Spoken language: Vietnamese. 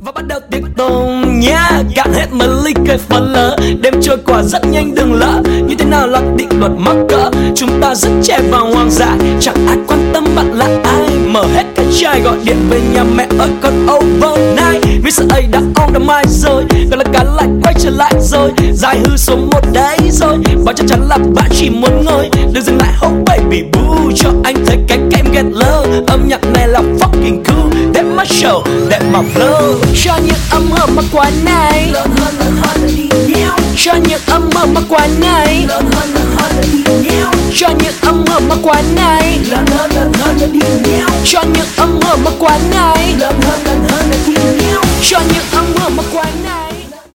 Và bắt đầu tiệc tùng nha, cạn hết mấy ly cây pha lỡ. Đêm trôi qua rất nhanh đừng lỡ. Như thế nào là định luật mắc cỡ. Chúng ta rất trẻ và hoang dại, chẳng ai quan tâm bạn là ai. Mở hết cái chai gọi điện về nhà mẹ ơi con overnight. Vì sợ ấy đã on đã mai rồi, còn là cả lại quay trở lại rồi. Dài hư số 1 đấy rồi, và chắc chắn là bạn chỉ muốn ngồi. Đừng dừng lại oh baby boo, cho anh thấy cái game get low. Âm nhạc này là fucking cool, that's my show, that's my flow. Cho những âm hưởng mà quá này lớn hơn là đi nhau. Cho những âm hưởng mà quá này lớn hơn là đi nhau. Cho những âm hưởng mà quá này